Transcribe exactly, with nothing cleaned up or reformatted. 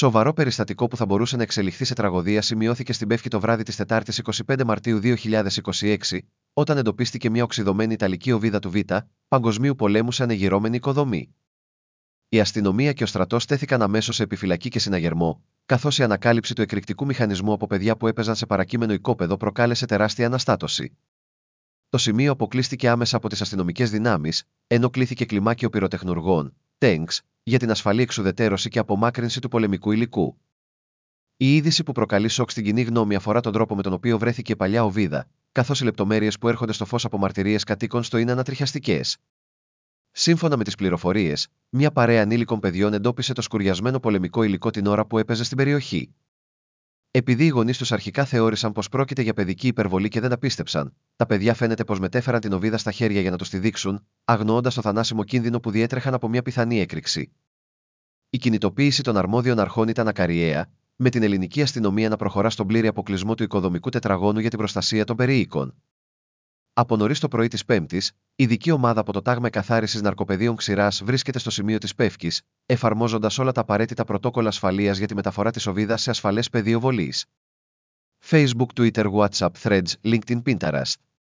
Σοβαρό περιστατικό που θα μπορούσε να εξελιχθεί σε τραγωδία σημειώθηκε στην Πεύκη το βράδυ της Τετάρτης εικοστή πέμπτη Μαρτίου δύο χιλιάδες είκοσι έξι, όταν εντοπίστηκε μια οξυδωμένη Ιταλική οβίδα του Β, παγκοσμίου πολέμου σε ανεγειρώμενη οικοδομή. Η αστυνομία και ο στρατός στέθηκαν αμέσως σε επιφυλακή και συναγερμό, καθώς η ανακάλυψη του εκρηκτικού μηχανισμού από παιδιά που έπαιζαν σε παρακείμενο οικόπεδο προκάλεσε τεράστια αναστάτωση. Το σημείο αποκλείστηκε άμεσα από τις αστυνομικές δυνάμεις, ενώ κλήθηκε κλιμάκιο πυροτεχνουργών, τέγκς, για την ασφαλή εξουδετερώση και απομάκρυνση του πολεμικού υλικού. Η είδηση που προκαλεί σοκ στην κοινή γνώμη αφορά τον τρόπο με τον οποίο βρέθηκε η παλιά οβίδα, καθώς οι λεπτομέρειες που έρχονται στο φως από μαρτυρίες κατοίκων στο είναι ανατριχιαστικές. Σύμφωνα με τις πληροφορίες, μια παρέα ανήλικων παιδιών εντόπισε το σκουριασμένο πολεμικό υλικό την ώρα που έπαιζε στην περιοχή. Επειδή οι γονείς τους αρχικά θεώρησαν πως πρόκειται για παιδική υπερβολή και δεν τα πίστεψαν, τα παιδιά φαίνεται πως μετέφεραν την οβίδα στα χέρια για να τους τη δείξουν, αγνοώντας το θανάσιμο κίνδυνο που διέτρεχαν από μια πιθανή έκρηξη. Η κινητοποίηση των αρμόδιων αρχών ήταν ακαριαία, με την ελληνική αστυνομία να προχωρά στον πλήρη αποκλεισμό του οικοδομικού τετραγώνου για την προστασία των περιοίκων. Από νωρίς το πρωί της Πέμπτης, ειδική ομάδα από το Τάγμα Εκαθάρισης Ναρκοπαιδείων Ξηράς βρίσκεται στο σημείο της Πεύκης, εφαρμόζοντας όλα τα απαραίτητα πρωτόκολλα ασφαλείας για τη μεταφορά της οβίδας σε ασφαλές πεδίο βολής. Facebook, Twitter, WhatsApp, Threads, LinkedIn, Pinterest.